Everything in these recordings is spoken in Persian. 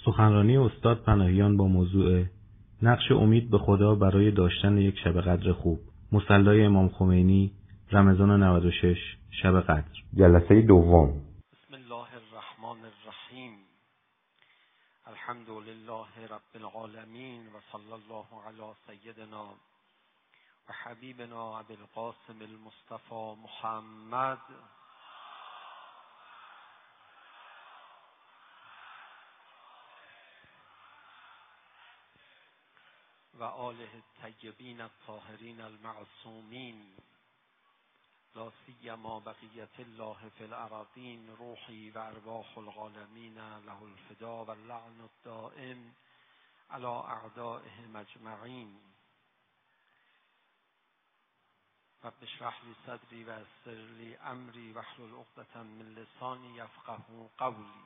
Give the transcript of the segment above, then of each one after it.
سخنرانی استاد پناهیان با موضوع نقش امید به خدا برای داشتن یک شب قدر خوب. مصلی امام خمینی، رمضان 96، شب قدر. جلسه دوم. بسم الله الرحمن الرحیم. الحمد لله رب العالمین و صلی الله علی سیدنا و حبیبنا ابی القاسم المصطفى محمد و آله الطیبین الطاهرین المعصومین، لا سیما بقیت الله فی الارضین، روحی و ارواح العالمین له الفدا و اللعن الدائم علی اعدائهم اجمعین. رب اشرح لی صدری و یسر لی امری واحلل عقدة من لسانی یفقهوا قولی.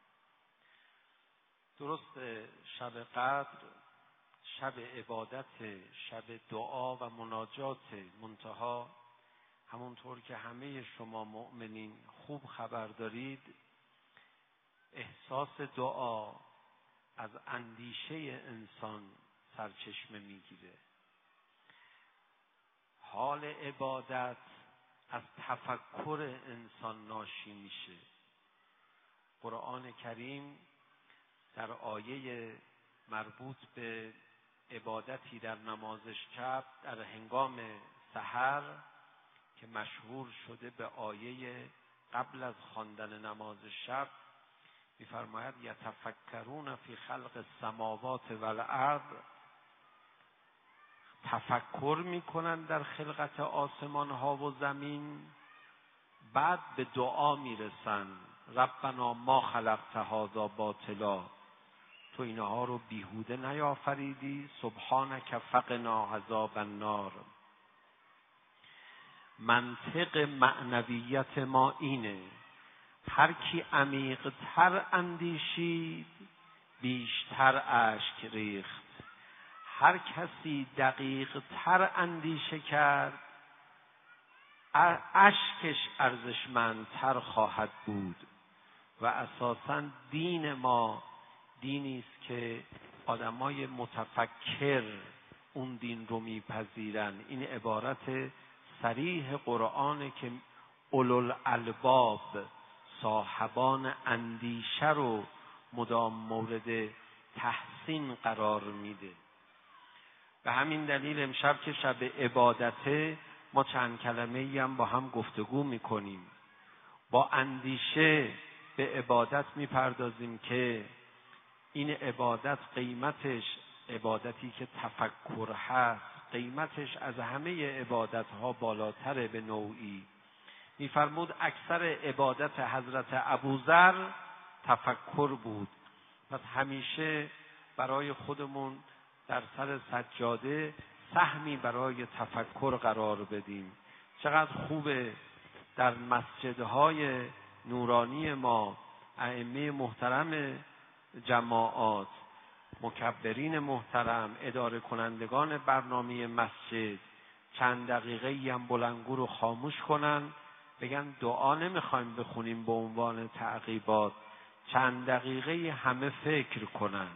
درست شب قدر شب عبادت، شب دعا و مناجات، منتها همونطور که همه شما مؤمنین خوب خبر دارید، احساس دعا از اندیشه انسان سرچشمه میگیره. حال عبادت از تفکر انسان ناشی میشه. قرآن کریم در آیه مربوط به عبادتی در نماز شب در هنگام سحر که مشهور شده به آیه قبل از خواندن نماز شب می‌فرماید یتفکرون فی خلق السماوات والارض، تفکر می‌کنند در خلقت آسمان ها و زمین، بعد به دعا میرسند ربنا ما خلقت هذا باطلا، تو اینها رو بیهوده نیافریدی، سبحانک فقنا عذاب النار. منطق معنویت ما اینه، هر کی عمیق‌تر اندیشید بیشتر اشک ریخت، هر کسی دقیق‌تر اندیشه کرد اشکش ارزشمندتر خواهد بود. و اساساً دین ما دینی است که آدمای متفکر اون دین رو میپذیرن. این عبارت صریح قرآنه که اولوالالباب، صاحبان اندیشه رو مدام مورد تحسین قرار میده. به همین دلیل امشب که شب عبادته ما چند کلمه‌ای هم با هم گفتگو میکنیم، با اندیشه به عبادت میپردازیم که این عبادت قیمتش، عبادتی که تفکر هست، قیمتش از همه عبادتها بالاتره به نوعی. میفرمود اکثر عبادت حضرت ابوذر تفکر بود. پس همیشه برای خودمون در سر سجاده سهمی برای تفکر قرار بدیم. چقدر خوبه در مسجدهای نورانی ما ائمه محترم جماعات، مکبرین محترم، اداره کنندگان برنامه مسجد چند دقیقه‌ای هم بلندگو رو خاموش کنن، بگن دعا نمیخوایم بخونیم به عنوان تعقیبات، چند دقیقه‌ای همه فکر کنن.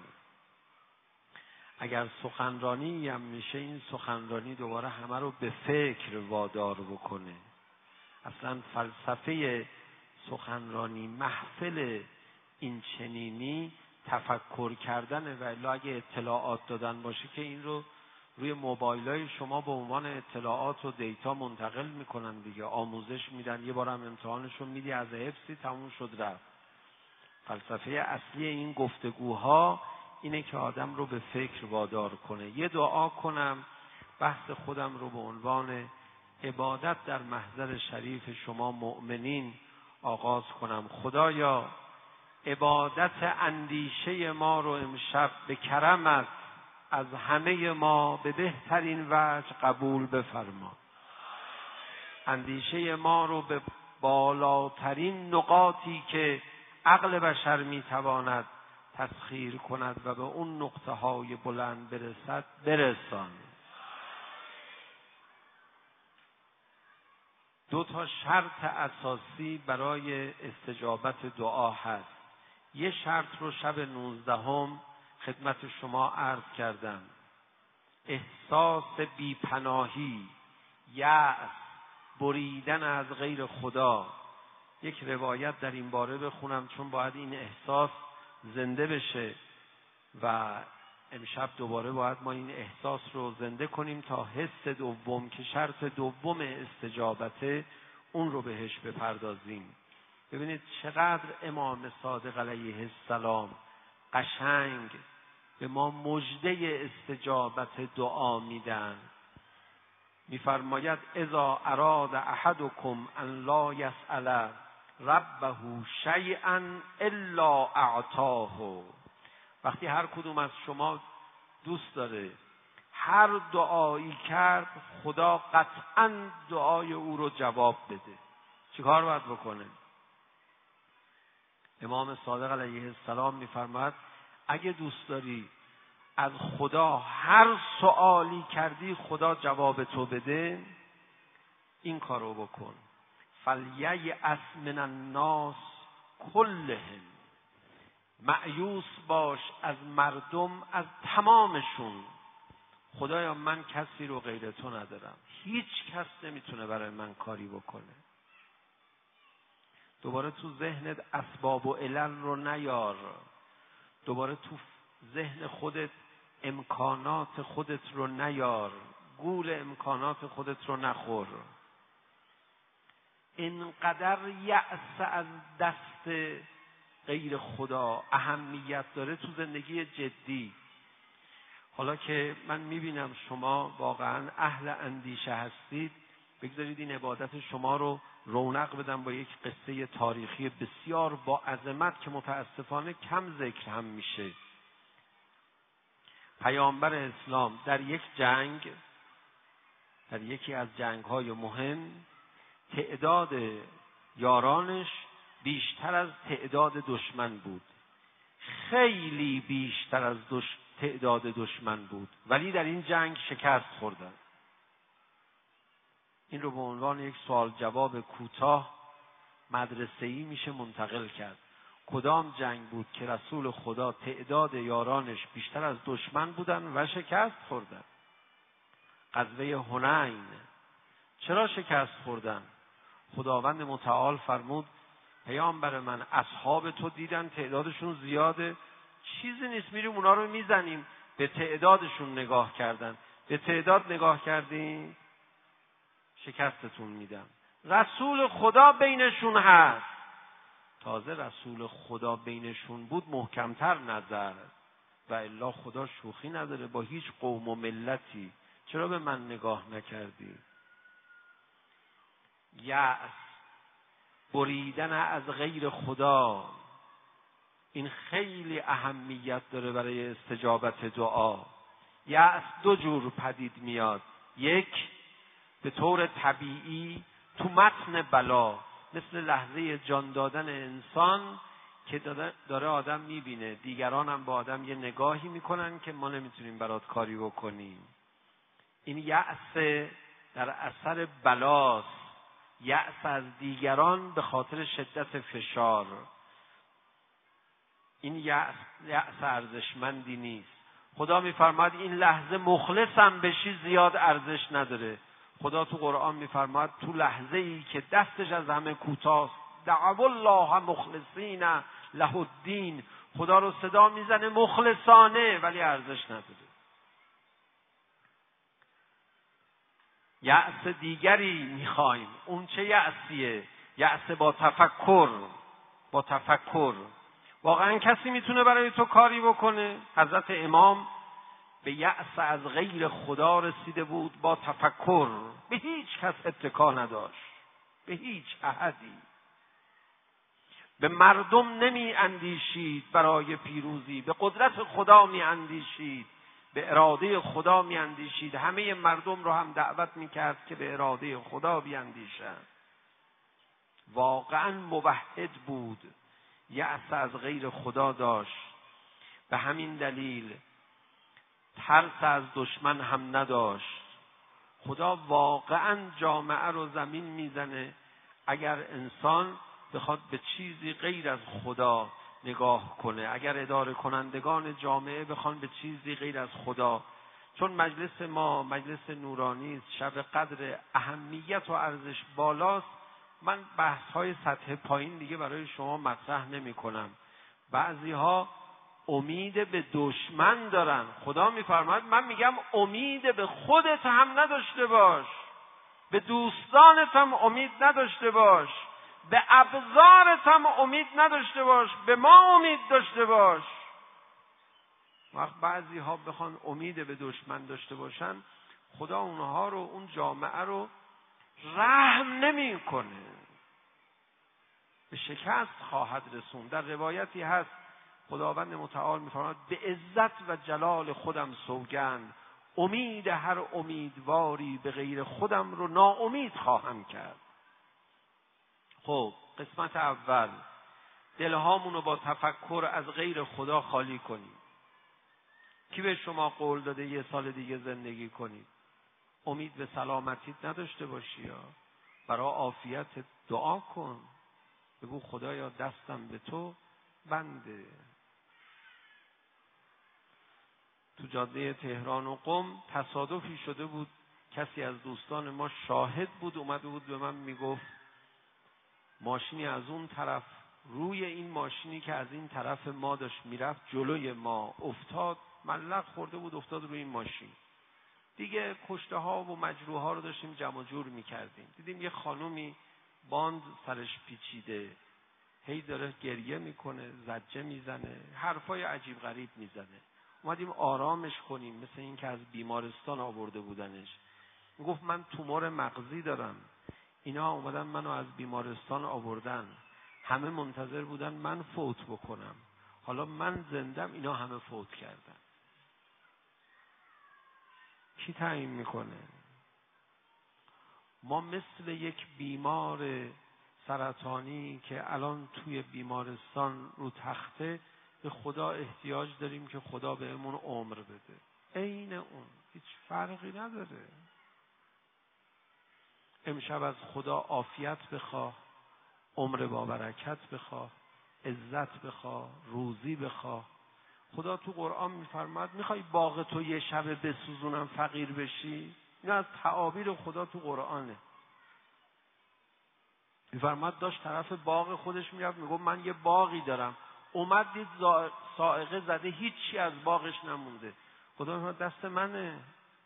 اگر سخنرانی هم میشه این سخنرانی دوباره همه رو به فکر وادار بکنه. اصلا فلسفه سخنرانی، محفل این چنینی تفکر کردن، و الا اگه اطلاعات دادن باشه که این رو روی موبایلای شما به عنوان اطلاعات و دیتا منتقل میکنن دیگه، آموزش میدن، یه بارم امتحانشون میدی از حفظی تموم شد رفت. فلسفه اصلی این گفتگوها اینه که آدم رو به فکر وادار کنه. یه دعا کنم بحث خودم رو به عنوان عبادت در محضر شریف شما مؤمنین آغاز کنم. خدایا عبادت اندیشه ما رو امشب به کرمت از همه ما به بهترین وجه قبول بفرما. اندیشه ما رو به بالاترین نقاطی که عقل بشر میتواند تسخیر کند و به اون نقطه های بلند برسد برسان. دو تا شرط اساسی برای استجابت دعا هست. یه شرط رو شب 19 خدمت شما عرض کردم. احساس بیپناهی، یأس، بریدن از غیر خدا. یک روایت در این باره بخونم چون باید این احساس زنده بشه و امشب دوباره باید ما این احساس رو زنده کنیم تا حس دوم که شرط دوم استجابته اون رو بهش بپردازیم. ببینید چقدر امام صادق علیه السلام قشنگ به ما مژده استجابت دعا میدن. میفرماید اذا اراد احدکم ان لا یسأل ربه شیئا الا اعطاه. وقتی هر کدوم از شما دوست داره هر دعایی کرد خدا قطعاً دعای او رو جواب بده، چیکار باید بکنه؟ امام صادق علیه السلام میفرماید اگه دوست داری از خدا هر سوالی کردی خدا جواب تو بده، این کارو بکن. فلییأس من الناس کلهم. مایوس باش از مردم، از تمامشون. خدایا من کسی رو غیر تو ندارم، هیچ کس نمیتونه برای من کاری بکنه. دوباره تو ذهنت اسباب و علل رو نیار، دوباره تو ذهن خودت امکانات خودت رو نیار، گول امکانات خودت رو نخور. اینقدر یأس از دست غیر خدا اهمیت داره تو زندگی جدی. حالا که من میبینم شما واقعا اهل اندیشه هستید، بگذارید این عبادت شما رو رونق بدم با یک قصه تاریخی بسیار با عظمت که متاسفانه کم ذکر هم میشه. پیامبر اسلام در یک جنگ، در یکی از جنگ‌های مهم، تعداد یارانش بیشتر از تعداد دشمن بود، خیلی بیشتر از تعداد دشمن بود، ولی در این جنگ شکست خوردن. این رو به عنوان یک سوال جواب کوتاه مدرسه‌ای میشه منتقل کرد. کدام جنگ بود که رسول خدا تعداد یارانش بیشتر از دشمن بودن و شکست خوردن؟ غزوه حنین. چرا شکست خوردن؟ خداوند متعال فرمود پیامبر من اصحاب تو دیدن تعدادشون زیاده، چیزی نیست میریم اونا رو میزنیم. به تعدادشون نگاه کردن. به تعداد نگاه کردین شکستتون میدم. رسول خدا بینشون هست. تازه رسول خدا بینشون بود محکمتر نظر، و الا خدا شوخی نداره با هیچ قوم و ملتی. چرا به من نگاه نکردی؟ یأس، بریدن از غیر خدا، این خیلی اهمیت داره برای استجابت دعا. یأس دو جور پدید میاد. یک، به طور طبیعی تو متن بلا، مثل لحظه جان دادن انسان که داره آدم میبینه دیگران هم با آدم یه نگاهی میکنن که ما نمیتونیم برات کاری بکنیم. این یأس در اثر بلاست، یأس از دیگران به خاطر شدت فشار. این یأس ارزشمندی نیست. خدا میفرماید این لحظه مخلصم بشی زیاد ارزش نداره. خدا تو قرآن میفرماید تو لحظه ای که دستش از همه کوتاست، دعوا الله مخلصین له الدین، خدا رو صدا میزنه مخلصانه ولی ارزش نداره. یأس دیگری میخوایم. اون چه یأسیه؟ یأس با تفکر. با تفکر واقعا کسی میتونه برای تو کاری بکنه؟ حضرت امام به یأس از غیر خدا رسیده بود با تفکر. به هیچ کس اتکا نداشت، به هیچ احدی. به مردم نمی اندیشید برای پیروزی، به قدرت خدا می اندیشید، به اراده خدا می اندیشید. همه مردم رو هم دعوت می کرد که به اراده خدا بیاندیشند. واقعا موحد بود، یأس از غیر خدا داشت. به همین دلیل ترس از دشمن هم نداشت. خدا واقعا جامعه رو زمین میزنه اگر انسان بخواد به چیزی غیر از خدا نگاه کنه، اگر اداره کنندگان جامعه بخوان به چیزی غیر از خدا، چون مجلس ما مجلس نورانی است، شب قدر اهمیت و ارزش بالاست، من بحث‌های سطح پایین دیگه برای شما مطرح نمی‌کنم. بعضی‌ها امید به دشمن دارن. خدا می‌فرماید من میگم امید به خودت هم نداشته باش، به دوستانت هم امید نداشته باش، به ابزارت هم امید نداشته باش، به ما امید داشته باش. وقت بعضی‌ها بخوان امید به دشمن داشته باشن، خدا اونها رو، اون جامعه رو رحم نمی‌کنه، به شکست خواهد رسوند. در روایتی هست خداوند متعال می‌فرماید به عزت و جلال خودم سوگند، امید هر امیدواری به غیر خودم رو ناامید خواهم کرد. خب قسمت اول، دلهامون رو با تفکر از غیر خدا خالی کنیم. کی به شما قول داده یه سال دیگه زندگی کنید؟ امید به سلامتیت نداشته باشی یا برای عافیت دعا کن، بگو خدایا دستم به تو بنده. تو جاده تهران و قم تصادفی شده بود، کسی از دوستان ما شاهد بود، اومده بود به من میگفت ماشینی از اون طرف روی این ماشینی که از این طرف ما داشت میرفت جلوی ما افتاد، ملق خورده بود افتاد روی این ماشین. دیگه کشته ها و مجروح ها رو داشتیم جمع جور میکردیم، دیدیم یه خانومی باند سرش پیچیده، هی داره گریه میکنه، زجه میزنه، حرفای عجیب غریب میزنه. اومدیم آرامش کنیم، مثل این که از بیمارستان آورده بودنش. میگفت من تومور مغزی دارم، اینا اومدن منو از بیمارستان آوردن، همه منتظر بودن من فوت بکنم، حالا من زندم، اینا همه فوت کردن. کی تعیین میکنه؟ ما مثل یک بیمار سرطانی که الان توی بیمارستان رو تخته به خدا احتیاج داریم که خدا بهمون عمر بده. عین اون، هیچ فرقی نداره. امشب از خدا عافیت بخواه، عمر با برکت بخواه، عزت بخواه، روزی بخواه. خدا تو قرآن میفرماد میخوای باغ تو یه شب بسوزونم فقیر بشی؟ این از تعابیر خدا تو قرآنه. میفرماد داشت طرف باغ خودش میرفت، میگفت من یه باغی دارم، اومد دید صاعقه زده، هیچی از باغش نمونده. خدا میفرماد دست منه.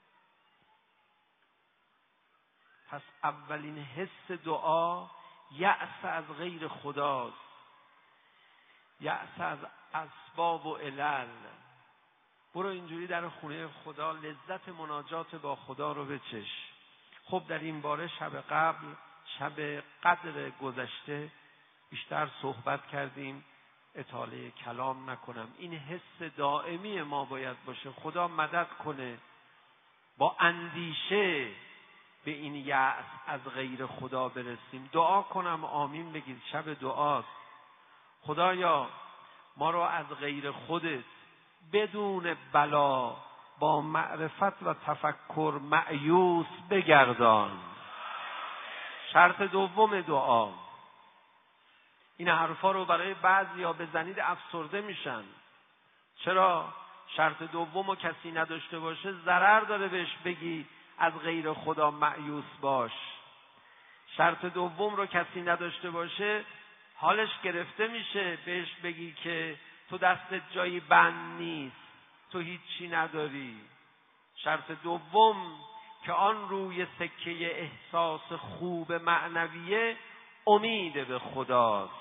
پس اولین حس دعا یأس از غیر خداست، یأس از اسباب و علل. برو اینجوری در خونه خدا لذت مناجات با خدا رو بچش. خب در این باره شب قبل، شب قدر گذشته بیشتر صحبت کردیم، اطاله کلام نکنم. این حس دائمی ما باید باشه. خدا مدد کنه با اندیشه به این یأس از غیر خدا برسیم. دعا کنم آمین بگید، شب دعاست. خدایا ما رو از غیر خودت بدون بلا با معرفت و تفکر مأیوس بگردان. شرط دوم دعا. این حرفا رو برای بعضیا بزنید افسرده میشن. چرا؟ شرط دوم رو کسی نداشته باشه ضرر داره بهش بگی از غیر خدا مأیوس باش. شرط دوم رو کسی نداشته باشه حالش گرفته میشه، بهش بگی که تو دستت جایی بند نیست، تو هیچی نداری. شرط دوم که آن روی سکه احساس خوب معنویه امید به خداست،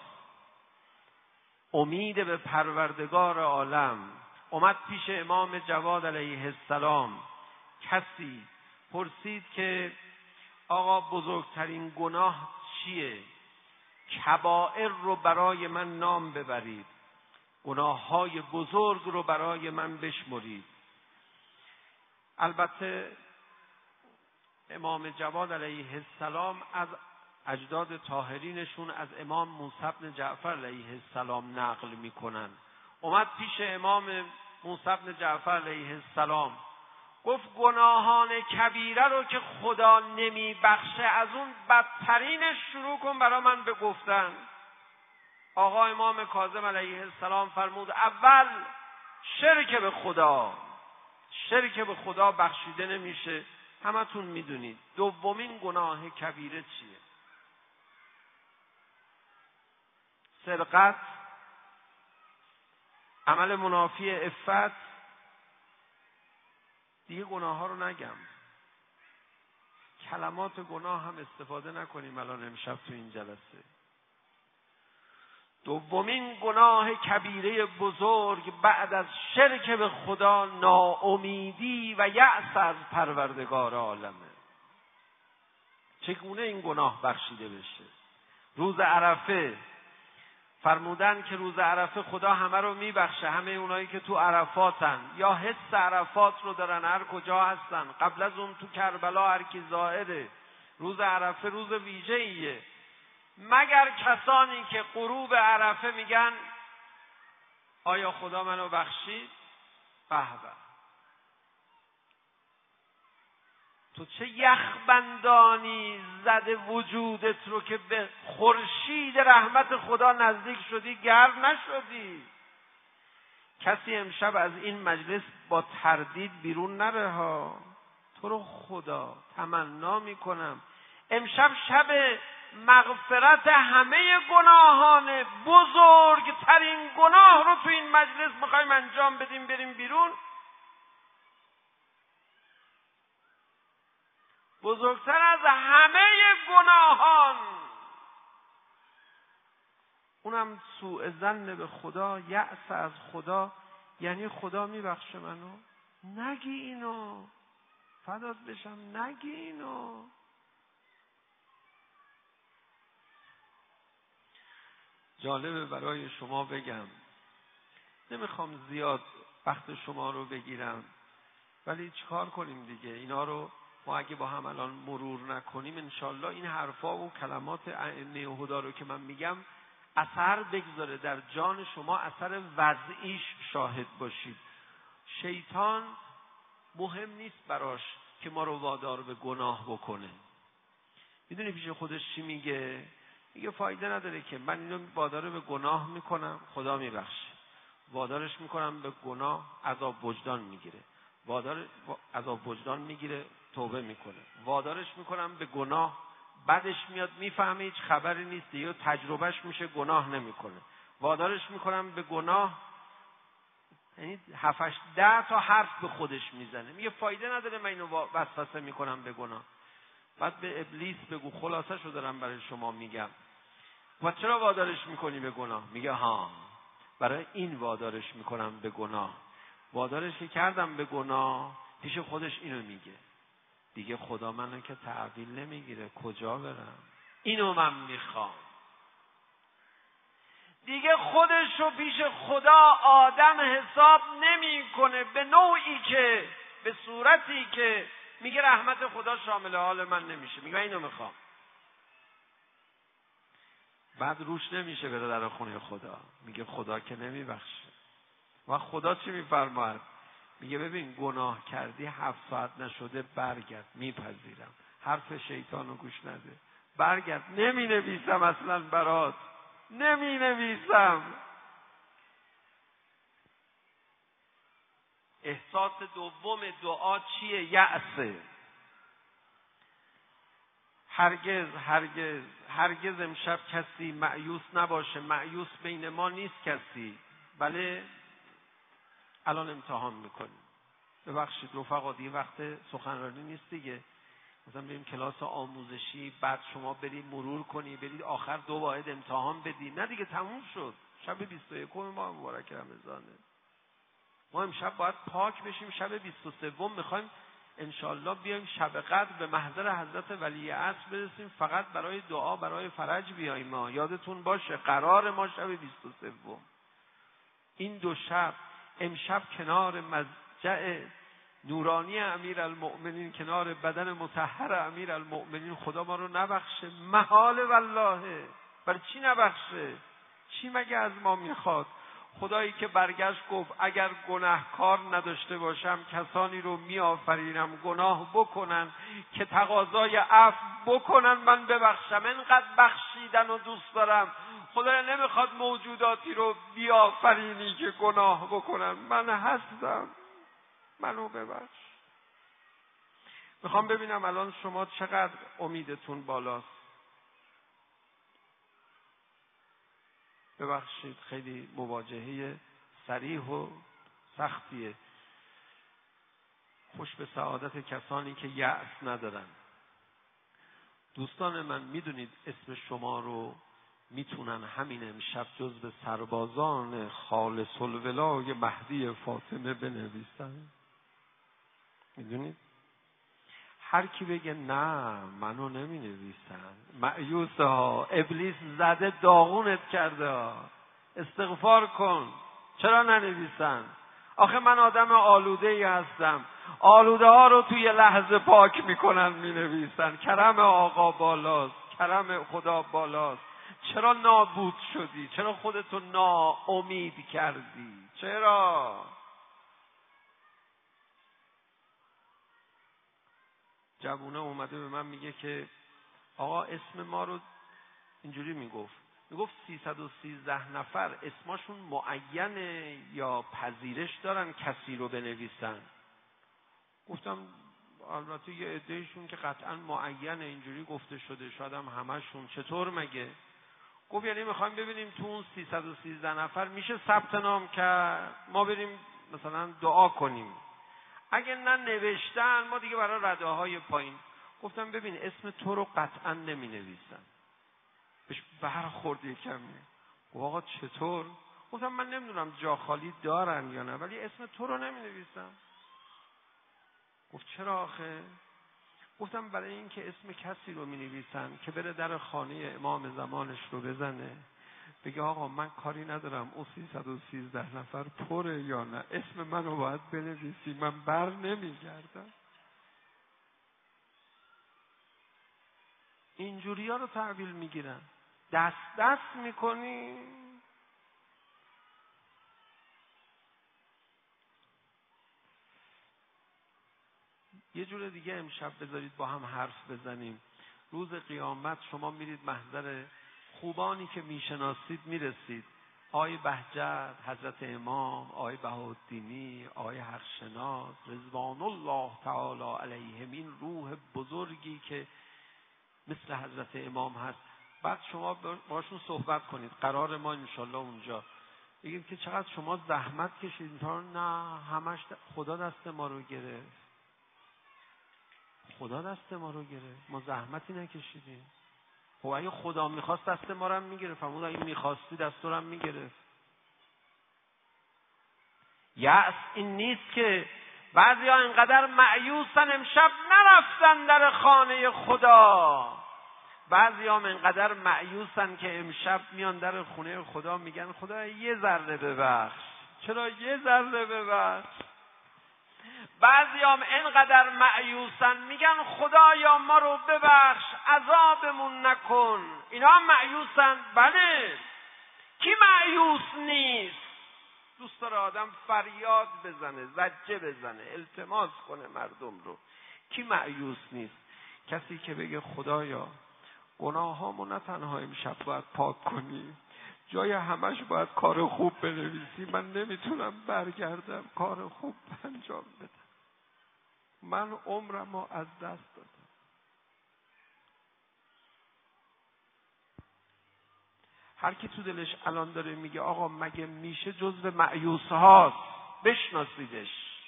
امید به پروردگار عالم. اومد پیش امام جواد علیه السلام کسی، پرسید که آقا بزرگترین گناه چیه؟ کبائر رو برای من نام ببرید، گناههای بزرگ رو برای من بشمرید. البته امام جواد علیه السلام از اجداد طاهرینشون از امام موسی بن جعفر علیه السلام نقل میکنن. اومد پیش امام موسی بن جعفر علیه السلام گفت گناهان کبیره رو که خدا نمی بخشه از اون بدترینش شروع کن برای من به گفتن. آقا امام کاظم علیه السلام فرمود اول شرک به خدا، شرک به خدا بخشیده نمیشه، همتون میدونید. دومین گناه کبیره چیه؟ سرقت، عمل منافی عفت. دیگه گناه ها رو نگم، کلمات گناه هم استفاده نکنیم الان امشب تو این جلسه. دومین گناه کبیره بزرگ بعد از شرک به خدا ناامیدی و یأس از پروردگار عالمه. چگونه این گناه بخشیده بشه؟ روز عرفه فرمودن که روز عرفه خدا همه رو میبخشه، همه اونایی که تو عرفاتن یا حس عرفات رو دارن، هر کجا هستن، قبل از اون تو کربلا هر کی ظاهره. روز عرفه روز ویژه‌ایه، مگر کسانی که غروب عرفه میگن آیا خدا منو بخشید؟ به به، تو چه یخبندانی زده وجودت رو که به خورشید رحمت خدا نزدیک شدی گرم نشدی. کسی امشب از این مجلس با تردید بیرون نره ها. تو رو خدا تمنا میکنم امشب شب مغفرت همه گناهان، بزرگترین گناه رو تو این مجلس میخوایم انجام بدیم، بریم بیرون. بزرگتر از همه گناهان، اونم سوء ظن به خدا، یأس از خدا. یعنی خدا میبخشه منو؟ نگی اینو، فدات بشم، نگی اینو. جالبه برای شما بگم، نمیخوام زیاد وقت شما رو بگیرم، ولی چیکار کنیم دیگه؟ اینا رو ما اگه با هم الان مرور نکنیم انشالله این حرفا و کلمات ائمه هدا رو که من میگم اثر بگذاره در جان شما، اثر وضعیش شاهد باشید. شیطان مهم نیست براش که ما رو وادار به گناه بکنه. میدونی پیش خودش چی میگه؟ میگه فایده نداره که من اینو وادار به گناه میکنم، خدا میبخشه. وادارش میکنم به گناه، عذاب وجدان میگیره. عذاب وجدان میگیره، توبه میکنه. وادارش میکنم به گناه، بعدش میاد میفهمه هیچ خبری نیست دیگه، تجربهش میشه، گناه نمیکنه. وادارش میکنم به گناه، یعنی 7-10 تا حرف به خودش میزنه. میگه فایده نداره من اینو وسوسه میکنم به گناه. بعد به ابلیس بگو، خلاصه شو دارم برای شما میگم. و چرا وادارش میکنی به گناه؟ میگه ها برای این وادارش میکنم به گناه. وادارش کردم به گناه، پیش خودش اینو میگه دیگه خدا منو که تحویل نمیگیره، کجا برم؟ اینو من میخوام. دیگه خودشو پیش خدا آدم حساب نمیکنه به نوعی که، به صورتی که میگه رحمت خدا شامل حال من نمیشه. میگه اینو میخوام. بعد روش نمیشه بره در خونه خدا، میگه خدا که نمیبخشه. و خدا چی میفرماید؟ میگه ببین گناه کردی 7 ساعت نشده برگرد، میپذیرم. حرف شیطانو گوش نده، برگرد، نمینویسم اصلا برات، نمینویسم. احساس دوم دعا چیه؟ یأسه. هرگز هرگز هرگز امشب کسی مایوس نباشه. مایوس بین ما نیست کسی. بله الان امتحان میکنیم. ببخشید رفقا دیگه وقت سخنرانی نیست دیگه. مثلا بریم کلاس آموزشی، بعد شما برید مرور کنی، برید آخر 2 واحد امتحان بدی. نه دیگه تموم شد. شب 21 ماه مبارک رمضانه. ما امشب باید پاک بشیم. شب 23 میخوایم انشالله بیایم شب قدر به محضر حضرت ولی عصر برسیم، فقط برای دعا برای فرج بیاییم. ما یادتون باشه قرار ما شب 23. این 2 شب، امشب کنار مضجع نورانی امیرالمؤمنین، کنار بدن مطهر امیرالمؤمنین، خدا ما رو نبخشه. محال والله. برای چی نبخشه؟ چی مگه از ما میخواد؟ خدایی که برگشت گفت اگر گناهکار نداشته باشم کسانی رو میآفرینم گناه بکنن که تقاضای عفو بکنن من ببخشم. اینقدر بخشیدن و دوست دارم. خدایا نمیخواد موجوداتی رو بیافرینی که گناه بکنن. من هستم، منو ببخش. میخوام ببینم الان شما چقدر امیدتون بالاست. ببخشید خیلی مواجهه صریح و سختیه. خوش به سعادت کسانی که یأس ندارن. دوستان من، میدونید اسم شما رو میتونن همین امشب جزو سربازان خالص الولای مهدی فاطمه بنویسن؟ میدونید؟ هر کی بگه نه منو نمی نویسن، مایوسه ها، ابلیس زده داغونت کرده ها، استغفار کن، چرا ننویسن؟ آخه من آدم آلوده ای هستم. آلوده ها رو توی لحظه پاک میکنن مینویسن. کرم آقا بالاست، کرم خدا بالاست. چرا نابود شدی؟ چرا خودتو ناامید کردی؟ چرا؟ جوونه اومده به من میگه که آقا اسم ما رو اینجوری میگفت 313 نفر اسمشون معینه یا پذیرش دارن کسی رو بنویسن؟ گفتم البته یه عدهشون که قطعا معینه اینجوری گفته شده، شاید هم همشون. چطور مگه؟ گفت یعنی میخوایم ببینیم تو اون 313 نفر میشه ثبت نام کرد، ما بریم مثلا دعا کنیم. اگه نه نوشتن ما دیگه برای رده های پایین. گفتم ببین اسم تو رو قطعا نمی نویسن. بهش برخورد یکمی. گفت آقا چطور؟ گفتم من نمیدونم جا خالی دارن یا نه، ولی اسم تو رو نمی نویسن. گفت چرا آخه؟ گفتم برای این که اسم کسی رو می نویسن که بره در خانه امام زمانش رو بزنه بگه آقا من کاری ندارم اون 313 نفر پره یا نه، اسم منو باید بنویسی، من بر نمیگردم. اینجوری ها رو تحویل میگیرن. دست میکنی. یه جور دیگه امشب بذارید با هم حرف بزنیم. روز قیامت شما میرید محضر خوبانی که میشناسید میرسید. آقای بهجت، حضرت امام، آقای بهاءالدینی، آقای حقشناس رضوان الله تعالی علیهم، این روح بزرگی که مثل حضرت امام هست. بعد شما باشون صحبت کنید. قرار ما انشالله اونجا بگیم که چقدر شما زحمت کشید. تا نه همش خدا دست ما رو گرفت. خدا دست ما رو گرفت، ما زحمتی نکشیدیم. خب اگه خدا میخواست دست ما رو هم میگرفت. همون اگه میخواستی دست رو هم میگرفت. یأس این نیست که بعضی ها اینقدر مایوسن امشب نرفتن در خانه خدا. بعضی ها اینقدر مایوسن که امشب میان در خونه خدا میگن خدا یه ذره ببخش. چرا یه ذره ببخش؟ بعضی هم اینقدر مایوسن میگن خدایا ما رو ببخش، عذابمون نکن. اینا هم مایوسن. بله، کی مایوس نیست؟ دوست داره آدم فریاد بزنه، زجه بزنه، التماس کنه مردم رو. کی مایوس نیست؟ کسی که بگه خدایا گناهامو نه تنها امشب باید پاک کنی، جای همش باید کار خوب بنویسی. من نمیتونم برگردم کار خوب انجام بدم. من عمرمو از دست دادم. هر کی تو دلش الان داره میگه آقا مگه میشه جزو مایوس هاست، بشناسیدش.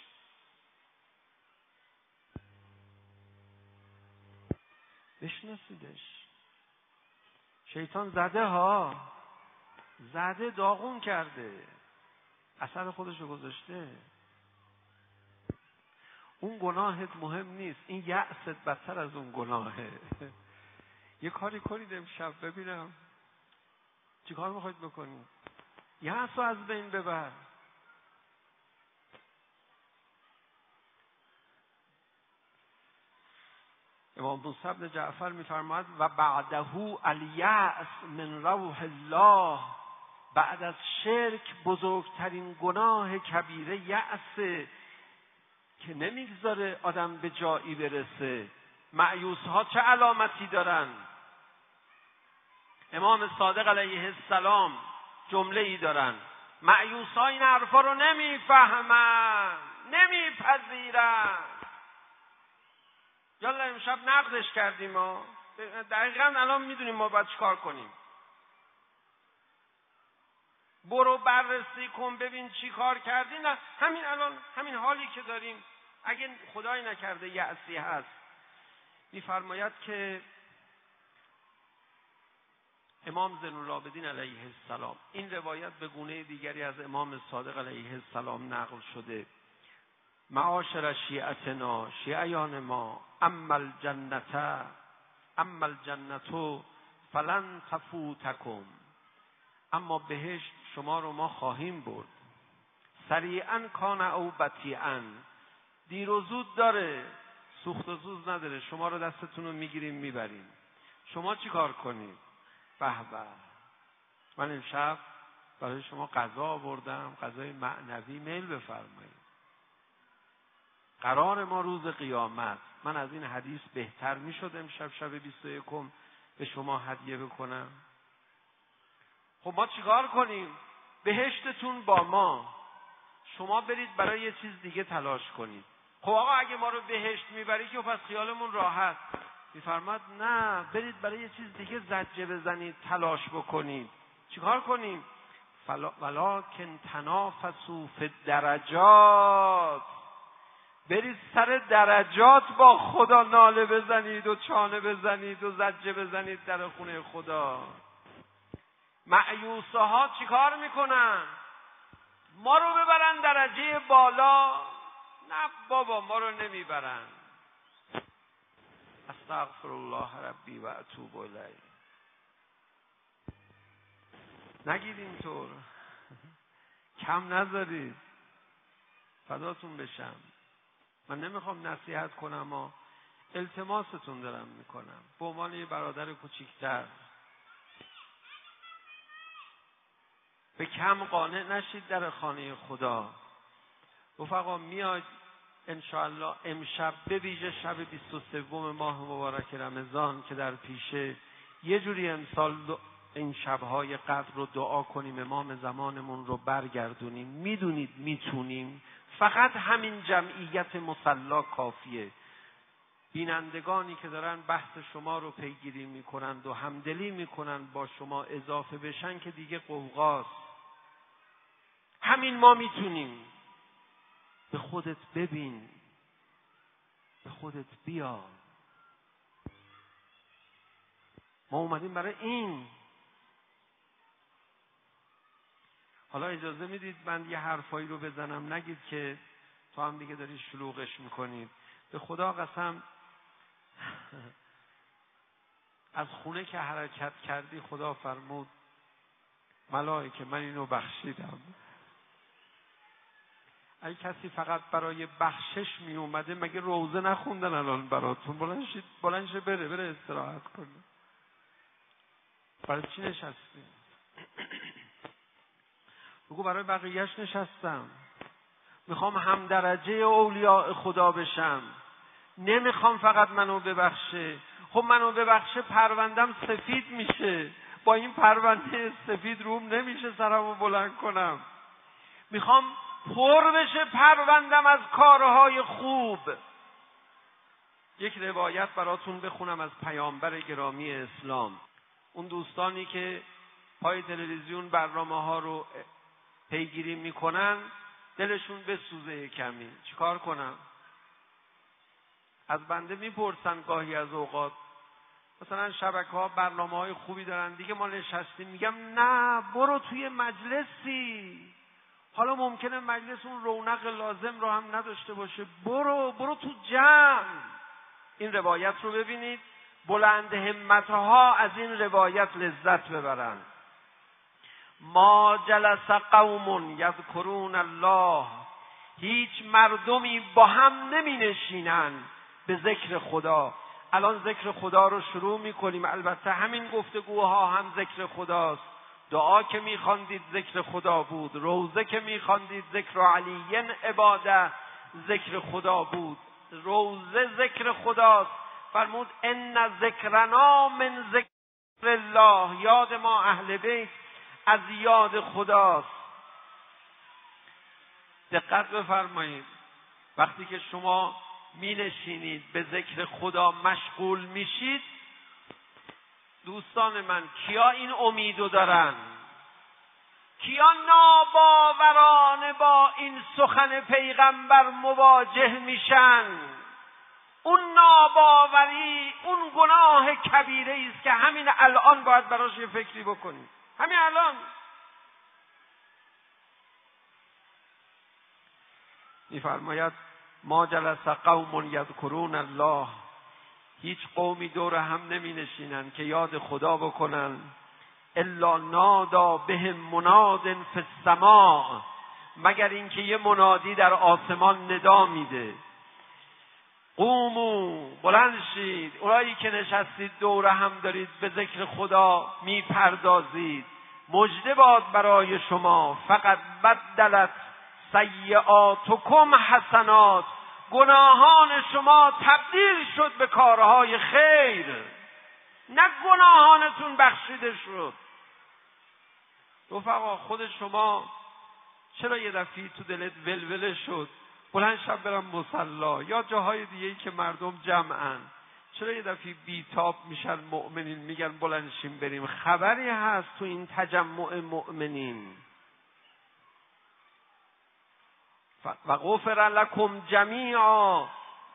بشناسیدش. شیطان زده ها، زده داغون کرده، اثر خودشو گذاشته. اون گناهت مهم نیست، این یأست بدتر از اون گناهه. یه کاری کنید امشب ببینم چی کار میخواید بکنید. یأس رو از بین ببر. امام موسی بن جعفر میفرماید و بعده الیأس من روح الله. بعد از شرک بزرگترین گناه کبیره یأسه که نمیگذاره آدم به جایی برسه. مایوس ها چه علامتی دارن؟ امام صادق علیه السلام جمله ای دارن: مایوسا این حرفا رو نمیفهمن، نمیپذیرن. یالا امشب نقدش کردیم ما. دقیقاً الان میدونیم ما باید چیکار کنیم. برو بررسی کن ببین چی کار کردی. نه همین الان، همین حالی که داریم، اگه خدای نکرده یأسی هست، میفرماید که امام زین العابدین علیه السلام، این روایت به گونه دیگری از امام صادق علیه السلام نقل شده: معاشر شیعتنا، شیعیان ما، اما الجنت فلن تفوتکم، اما بهشت شما رو ما خواهیم برد. سریعا کان او بطیئا، دیر و زود داره، سوخت و سوز نداره. شما رو دستتون رو میگیریم میبریم. شما چی کار کنید؟ به به، من امشب برای شما غذا آوردم، غذای معنوی، میل بفرمایید. قرار ما روز قیامت، من از این حدیث بهتر میشد امشب شب 21 به شما هدیه بکنم. خب ما چیکار کنیم؟ بهشتتون با ما، شما برید برای یه چیز دیگه تلاش کنید. خب آقا اگه ما رو بهشت میبری که پس خیالمون راحت. میفرماد نه، برید برای یه چیز دیگه زجه بزنید، تلاش بکنید. چیکار کنیم؟ ولکن تنافسوا فی الدرجات، برید سر درجات با خدا ناله بزنید و چانه بزنید و زجه بزنید در خونه خدا. مایوسه ها چیکار میکنن؟ ما رو ببرن درجه بالا. نه بابا، ما رو نمیبرن. استغفر الله ربی و اتوب الیه. نگید اینطور، کم نذارید، فداتون بشم. من نمیخوام نصیحت کنم، اما التماستون دارم میکنم به عنوان یه برادر کوچیکتر. به کم قانع نشید در خانه خدا. رفقا میاد انشاءالله امشب به ویژه شب 23 ماه مبارک رمضان که در پیشه، یه جوری امسال این شبهای قدر رو دعا کنیم امام زمانمون رو برگردونیم. میدونید میتونیم، فقط همین جمعیت مصلا کافیه. بینندگانی که دارن بحث شما رو پیگیری میکنند و همدلی میکنن با شما اضافه بشن که دیگه قوقاست. همین ما میتونیم. به خودت ببین، به خودت بیا. ما اومدیم برای این. حالا اجازه میدید من یه حرفایی رو بزنم، نگید که تو هم دیگه داری شلوغش میکنید. به خدا قسم از خونه که حرکت کردی خدا فرمود ملائکه من اینو بخشیدم. اگه کسی فقط برای بخشش می اومده مگه روزه نخوندن الان براتون؟ بلند شه بره استراحت کنه. برای چی نشستی؟ بگو برای بقیهش نشستم. میخوام هم درجه اولیاء خدا بشم. نمیخوام فقط منو ببخشه. خب منو ببخشه پروندم سفید میشه. با این پرونده سفید روم نمیشه سرمو بلند کنم. میخوام پر بشه پروندم از کارهای خوب. یک روایت براتون بخونم از پیامبر گرامی اسلام. اون دوستانی که پای تلویزیون برنامه ها رو پیگیری میکنن دلشون بسوزه کمی. چیکار کنم؟ از بنده میپرسن گاهی از اوقات، مثلا شبکه‌ها برنامه‌های خوبی دارن دیگه ما نشستیم، میگم نه برو توی مجلسی. حالا ممکنه مجلس اون رونق لازم رو هم نداشته باشه، برو تو جمع. این روایت رو ببینید، بلند همت‌ها از این روایت لذت ببرن. ما جلس قوم یذکرون الله، هیچ مردمی با هم نمی نشینن به ذکر خدا. الان ذکر خدا رو شروع می کنیم. البته همین گفتگوها هم ذکر خداست. دعا که می خواندید ذکر خدا بود، روزه که می خواندید ذکر علی عباده ذکر خدا بود. روزه ذکر خداست. فرمود ان ذکرنا من ذکر الله، یاد ما اهل بیت از یاد خداست. دقت بفرمایید، وقتی که شما می نشینید به ذکر خدا مشغول میشید، دوستان من، کیا این امیدو دارن؟ کیا ناباورانه با این سخن پیغمبر مواجه میشن؟ اون ناباوری اون گناه کبیره است که همین الان باید براش یه فکری بکنید. همین الان می‌فرماید ما جلس قوم یذکرون الله، هیچ قومی دور هم نمی نشینن که یاد خدا بکنن، الا نادا بهم مناد فی السماء، مگر اینکه یه منادی در آسمان ندا میده، قومو، بلند شید، اونایی که نشستید دور هم دارید به ذکر خدا میپردازید، مژده باد برای شما، فقط بدلت سیئاتکم حسنات، گناهان شما تبدیل شد به کارهای خیر، نه گناهانتون بخشیده شد. رفقا، خود شما چرا یه دفعه تو دلت ولوله شد بلند شب برم مصلا، یا جاهای دیگه‌ای که مردم جمعن، چرا یه دفعه بیتاب میشن مؤمنین میگن بلند شیم بریم؟ خبری هست تو این تجمع مؤمنین؟ و غفر لکم جمیعا،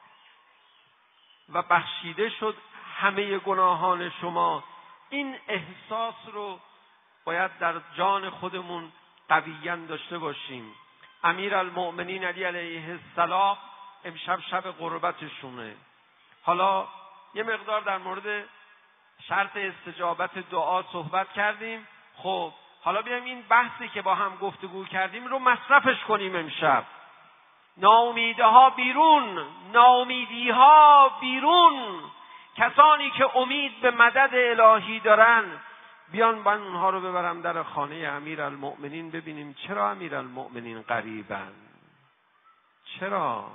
و بخشیده شد همه گناهان شما. این احساس رو باید در جان خودمون قویاً داشته باشیم. امیرالمؤمنین علی علیه السلام امشب شب قربتشونه. حالا یه مقدار در مورد شرط استجابت دعا صحبت کردیم. خب حالا بیایم این بحثی که با هم گفتگو کردیم رو مصرفش کنیم امشب. ناامیدها بیرون، ناامیدیها بیرون. کسانی که امید به مدد الهی دارن بیان، من اونها رو ببرم در خانه امیرالمؤمنین، ببینیم چرا امیرالمؤمنین غریبن. چرا؟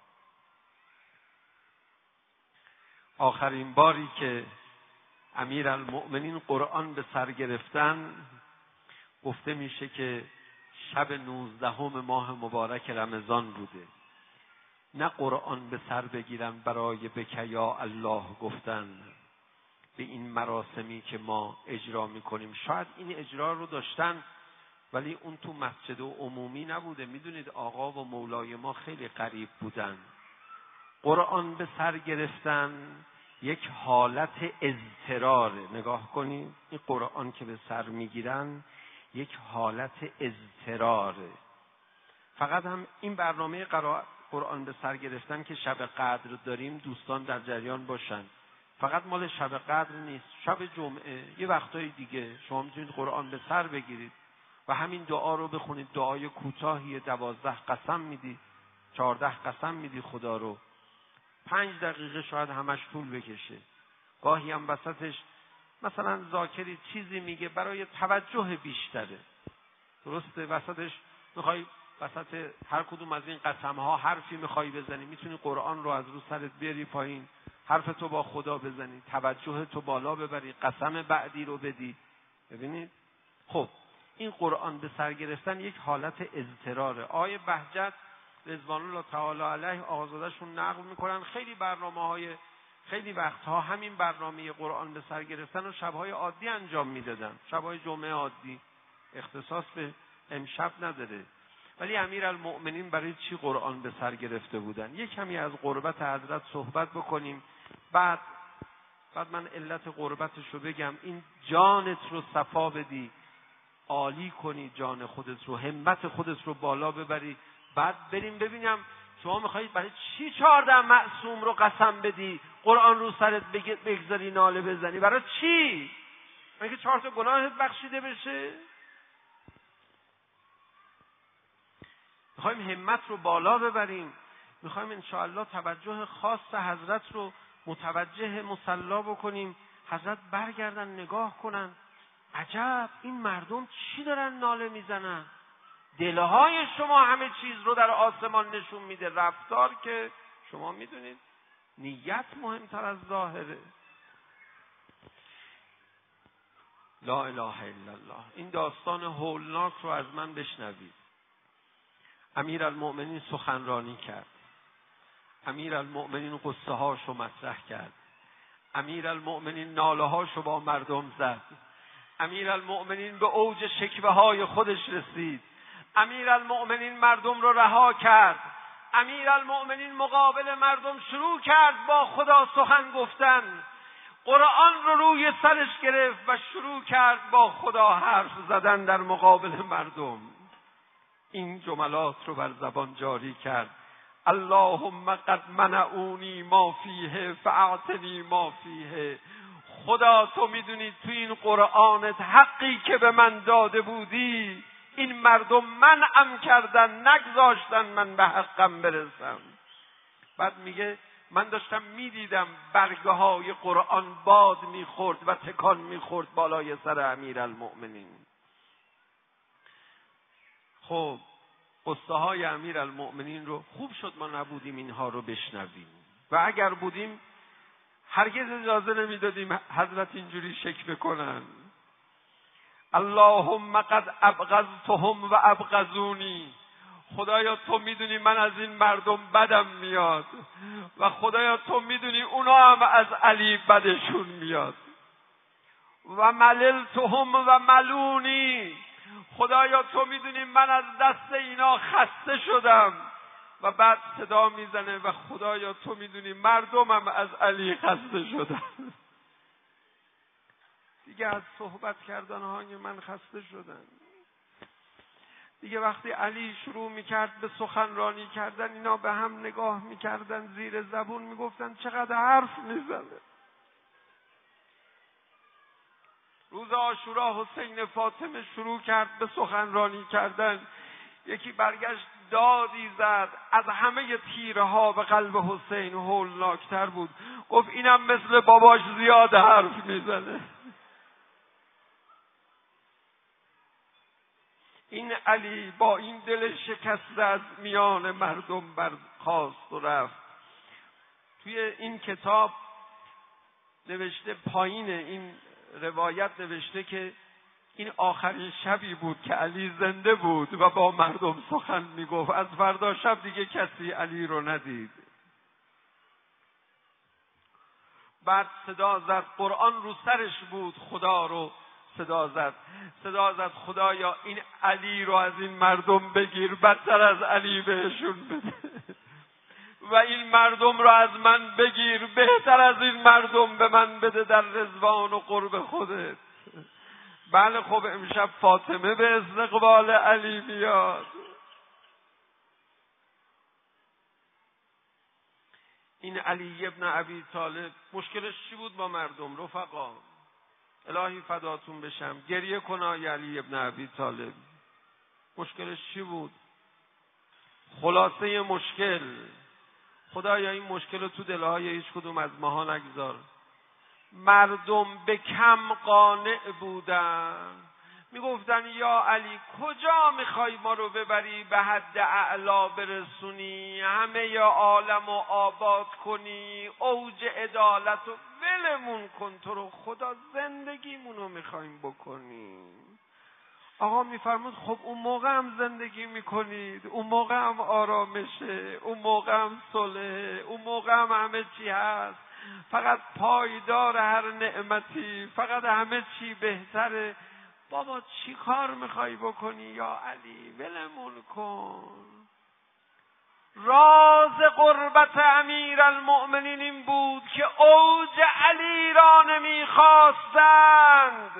آخرین باری که امیرالمؤمنین قرآن به سر گرفتن گفته میشه که شب 19 ماه مبارک رمضان بوده. نه قرآن به سر بگیرن برای بکیا الله گفتن به این مراسمی که ما اجرا میکنیم. شاید این اجرا رو داشتن ولی اون تو مسجد و عمومی نبوده. میدونید آقا و مولای ما خیلی غریب بودن. قرآن به سر گرفتن یک حالت اضطراره. نگاه کنید، این قرآن که به سر میگیرن یک حالت اضطراره. فقط هم این برنامه قرآن به سر گرفتن که شب قدر داریم، دوستان در جریان باشن، فقط مال شب قدر نیست. شب جمعه، یه وقتای دیگه شما میتونید قرآن به سر بگیرید و همین دعا رو بخونید. دعای کوتاهی، 12 قسم میدی، 14 قسم میدی خدا رو، 5 دقیقه شاید همش طول بکشه. گاهی هم وسطش مثلا ذاکری چیزی میگه برای توجه بیشتره. درسته؟ وسطش میخوای وسط هر کدوم از این قسمها حرفی میخوای بزنی، میتونی قرآن رو از رو سرت بیاری پایین، حرف تو با خدا بزنی، توجه تو بالا ببری، قسم بعدی رو بدی. ببینید، خب این قرآن به سر گرفتن یک حالت اضطراره. آیه بهجت رضوان الله تعالی علیه آقازاده‌شون نقل میکنن خیلی وقتها همین برنامه قرآن به سر گرفتن رو شبهای عادی انجام میدادن. شبهای جمعه عادی، اختصاص به امشب نداره. ولی امیرالمؤمنین برای چی قرآن به سر گرفته بودن؟ یک کمی از قربت حضرت صحبت بکنیم، بعد من علت قربتش رو بگم. این جانت رو صفا بدی، عالی کنی جان خودت رو، همت خودت رو بالا ببری، بعد بریم ببینم شما میخواید برای چی 14 معصوم رو قسم بدی، قرآن رو سرت بگذاری ناله بزنی؟ برای چی؟ مگه 4 تا گناهت بخشیده بشه؟ میخوایم همت رو بالا ببریم، میخوایم انشاءالله توجه خاص حضرت رو متوجه مصلا بکنیم. حضرت برگردن نگاه کنن، عجب این مردم چی دارن ناله میزنن؟ دلهای شما همه چیز رو در آسمان نشون میده. رفتار که شما میدونید نیت مهمتر از ظاهره. لا اله الا الله. این داستان هولناک رو از من بشنوید. امیرالمؤمنین سخنرانی کرد، امیرالمؤمنین قصه هاشو مطرح کرد، امیرالمؤمنین ناله هاشو با مردم زد، امیرالمؤمنین به اوج شکوه های خودش رسید، امیرالمؤمنین مردم رو رها کرد، امیرالمؤمنین مقابل مردم شروع کرد با خدا سخن گفتن، قرآن رو روی سرش گرفت و شروع کرد با خدا حرف زدن در مقابل مردم. این جملات رو بر زبان جاری کرد: اللهم قد منعونی ما فیه فاعطنی ما فیه. خدا تو میدونی تو این قرآنت حقی که به من داده بودی این مردم منعم کردن، نگذاشتن من به حقم برسم. بعد میگه من داشتم میدیدم برگه های قرآن باد میخورد و تکان میخورد بالای سر امیرالمؤمنین. خب قصه های امیرالمؤمنین رو خوب شد ما نبودیم اینها رو بشنویم، و اگر بودیم هرگز اجازه نمیدادیم حضرت اینجوری شک بکنن. اللهم قد ابغضتهم و ابغضونی. خدایا تو میدونی من از این مردم بدم میاد و خدایا تو میدونی اونا هم از علی بدشون میاد. و مللتهم و ملونی. خدایا تو میدونی من از دست اینا خسته شدم. و بعد صدا میزنه و خدایا تو میدونی مردمم از علی خسته شدن. دیگه از صحبت کردن های من خسته شدن. دیگه وقتی علی شروع میکرد به سخنرانی کردن اینا به هم نگاه میکردن، زیر زبون میگفتن چقدر حرف میزنه. روز عاشورا حسین فاطمه شروع کرد به سخنرانی کردن. یکی برگشت دادی زد، از همه تیره ها به قلب حسین هولناکتر بود. گفت اینم مثل باباش زیاد حرف میزنه. این علی با این دل شکسته از میان مردم برخاست و رفت. توی این کتاب نوشته، پایین این روایت نوشته که این آخرین شبی بود که علی زنده بود و با مردم سخن میگفت. از فردا شب دیگه کسی علی رو ندید. بعد صدا زد، قرآن رو سرش بود، خدا رو صدا زد خدایا این علی رو از این مردم بگیر، بدتر از علی بهشون بده. و این مردم رو از من بگیر، بهتر از این مردم به من بده در رضوان و قرب خودت. بله خب امشب فاطمه به استقبال علی میاد. این علی ابن ابی طالب مشکلش چی بود با مردم؟ رفقا الهی فداتون بشم، گریه کنای علی ابن ابی طالب. مشکلش چی بود؟ خلاصه مشکل، خدایا این مشکل رو تو دلهای هیچ کدوم از ماها نگذار. مردم به کم قانع بودن، میگفتن یا علی کجا میخوای ما رو ببری به حد اعلا برسونی، همه یا عالم رو آباد کنی، اوج عدالت رو ولمون کن، تو رو خدا زندگیمون رو میخوایم بکنیم. آقا میفرمود خب اون موقع هم زندگی میکنید، اون موقع هم آرامشه، اون موقع هم صلح، اون موقع هم همه چی هست، فقط پایدار هر نعمتی، فقط همه چی بهتره. بابا چی کار میخوای بکنی یا علی؟ ولمون کن. راز قربت امیرالمؤمنین این بود که اوج علی را نمیخواستند.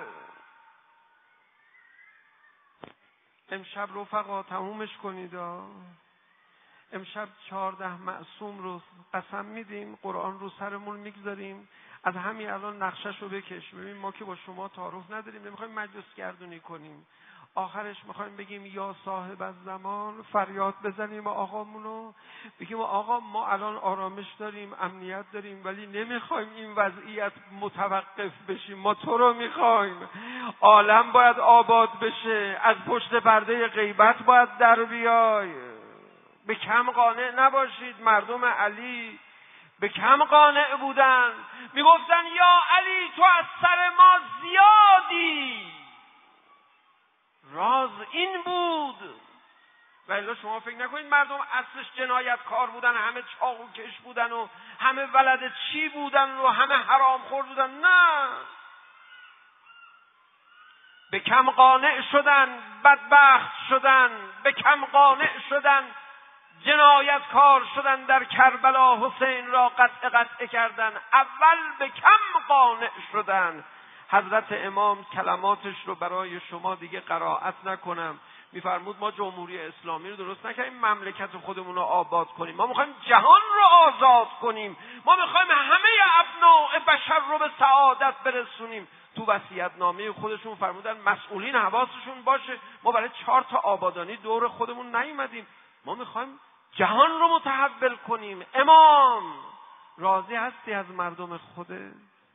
امشب رفقا تمومش کنید. امشب 14 معصوم رو قسم میدیم، قرآن رو سرمون میگذاریم. از همین الان نقشش رو بکش. ببین ما که با شما تعارف نداریم، نمیخوایم مجلس گردونی کنیم. آخرش میخوایم بگیم یا صاحب الزمان، فریاد بزنیم آقامونو، بگیم آقا ما الان آرامش داریم، امنیت داریم، ولی نمیخوایم این وضعیت متوقف بشیم. ما تو رو میخوایم. عالم باید آباد بشه، از پشت پرده غیبت باید در بیای. به کم قانع نباشید. مردم علی به کم قانع بودن. میگفتن یا علی تو از سر ما زیادی. راز این بود. ولی شما فکر نکنید مردم اصلش جنایتکار بودن، همه چاقوکش بودن و همه ولد چی بودن و همه حرامخور بودن. نه، به کم قانع شدن، بدبخت شدن، به کم قانع شدن، جنایتکار شدن. در کربلا حسین را قطع کردن. اول به کم قانع شدن. حضرت امام کلماتش رو برای شما دیگه قرائت نکنم. میفرمود ما جمهوری اسلامی رو درست نکردیم مملکت خودمون رو آباد کنیم، ما میخوایم جهان رو آزاد کنیم، ما میخوایم همه ابناء بشر رو به سعادت برسونیم. تو وصیت‌نامه خودشون فرمودن مسئولین حواسشون باشه ما برای 4 تا آبادانی دور خودمون نیومدیم، ما میخوایم جهان رو متحول کنیم. امام راضی هستی از مردم خودت؟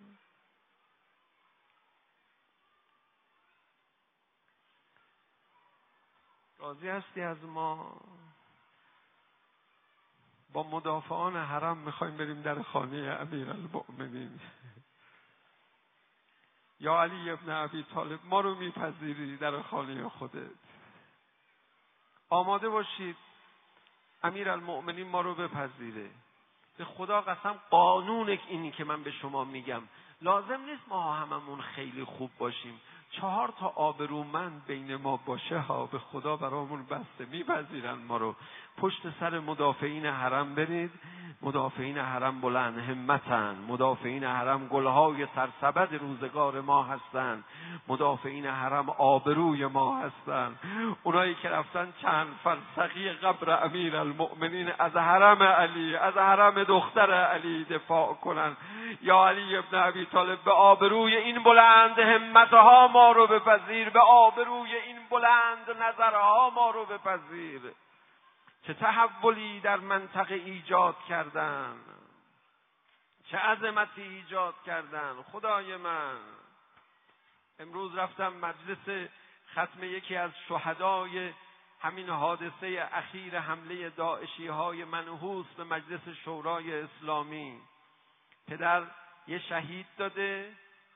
راضی هستی از ما؟ با مدافعان حرم میخوایم بریم در خانه امیرالمؤمنین. یا علی ابن ابی طالب ما رو میپذیری در خانه خودت؟ آماده باشید امیرالمؤمنین ما رو بپذیره. به خدا قسم قانون اینی که من به شما میگم لازم نیست ما هممون خیلی خوب باشیم. 4 تا آبرومند بین ما باشه ها، به خدا برامون بسته، میپذیرن ما رو. پشت سر مدافعین حرم برید. مدافعین حرم بلند همتن، مدافعین حرم گلهای سرسبد روزگار ما هستن، مدافعین حرم آبروی ما هستن. اونایی که رفتن چند فرسخی قبر امیرالمؤمنین از حرم علی، از حرم دختر علی دفاع کنن. یا علی ابن ابی طالب به آبروی این بلند همتها ما رو بپذیر، به آبروی این بلند نظرها ما رو بپذیر. چه تحولی در منطقه ایجاد کردن، چه عظمتی ایجاد کردن. خدای من امروز رفتم مجلس ختم یکی از شهدای همین حادثه اخیر حمله داعشی های منحوس به مجلس شورای اسلامی. پدر یه شهید داده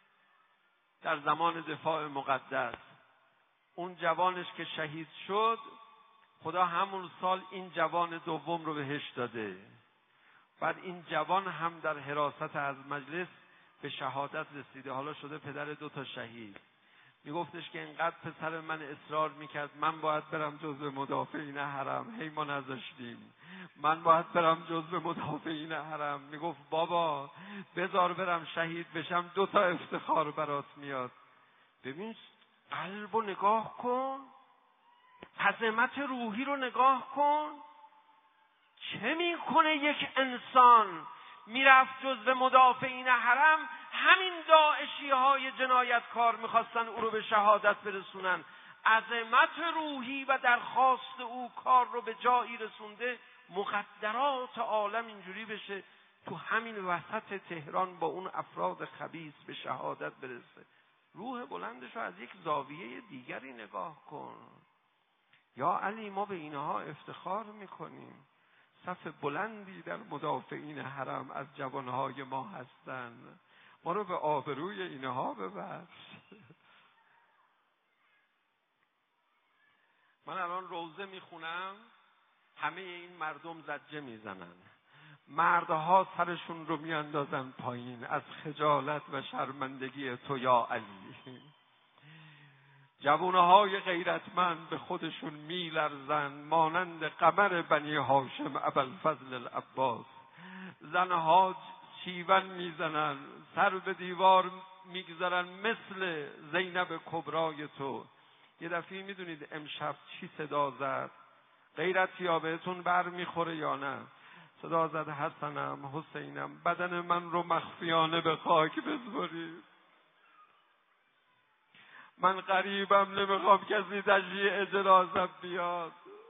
در زمان دفاع مقدس. اون جوانش که شهید شد خدا همون سال این جوان دوم رو بهش داده. بعد این جوان هم در حراست از مجلس به شهادت رسیده، حالا شده پدر 2 تا شهید. میگفتش که اینقدر پسر من اصرار میکرد من باید برم جزو مدافعین حرم، هی ما نذاشتیم، من باید برم جزو مدافعین حرم. میگفت بابا بذار برم شهید بشم 2 تا افتخار برات میاد. ببین قلب رو نگاه کن، عظمت روحی رو نگاه کن. چه میکنه یک انسان میرفت جزو مدافعین حرم؟ همین داعشی های جنایتکار میخواستن او رو به شهادت برسونن. عظمت روحی و درخواست او کار رو به جایی رسونده مقدرات عالم اینجوری بشه تو همین وسط تهران با اون افراد خبیث به شهادت برسه. روح بلندش رو از یک زاویه دیگری نگاه کن. یا علی ما به اینها افتخار میکنیم. صف بلندی در مدافعین حرم از جوانهای ما هستند. ما رو به آبروی اینها ببخش. من الان روزه میخونم، همه این مردم زجه میزنن، مردها سرشون رو میاندازن پایین از خجالت و شرمندگی تو یا علی. جوانهای غیرتمند به خودشون میلرزن مانند قمر بنی هاشم ابوالفضل العباس. زنها شیون میزنن، سر به دیوار میگذارن مثل زینب کبرای تو. یه دفعه میدونید امشب چی صدا زد؟ غیرتیا بهتون بر میخوره یا نه؟ صدا زد حسنم حسینم بدن من رو مخفیانه به خاک بسپارید. من غریبم، نمیخوام کسی تشییع جنازم بیاد.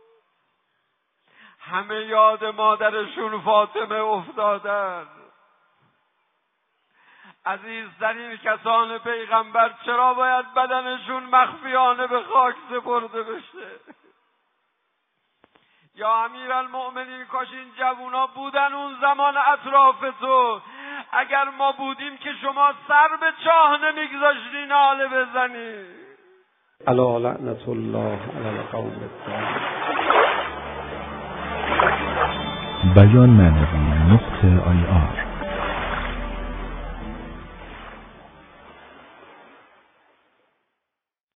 همه یاد مادرشون فاطمه افتادن. عزیزترین کسان پیغمبر چرا باید بدنشون مخفیانه به خاک سپرده بشه؟ یا امیرالمؤمنین کاش این جوونا بودن اون زمان اطراف تو، اگر ما بودیم که شما سر به چاه نمیگذاشتین ناله بزنی. الا لعنت الله علی القوم الظالمین. بیان معنوی .ir